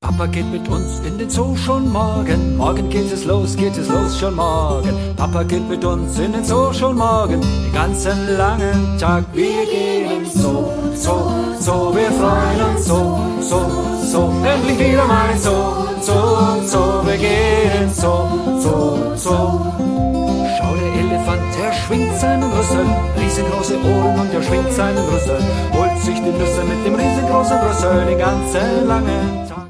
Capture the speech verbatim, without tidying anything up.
Papa geht mit uns in den Zoo schon morgen. Morgen geht es los, geht es los schon morgen. Papa geht mit uns in den Zoo schon morgen. Den ganzen langen Tag. Wir gehen ins Zoo, Zoo, Zoo. Wir freuen uns so, so, so. Endlich wieder mal ins Zoo, Zoo, Zoo. Wir gehen ins Zoo, Zoo, Zoo. Schau, der Elefant, der schwingt seinen Rüssel. Riesengroße Ohren und er schwingt seinen Rüssel. Holt sich die Nüsse mit dem riesengroßen Rüssel den ganzen langen Tag.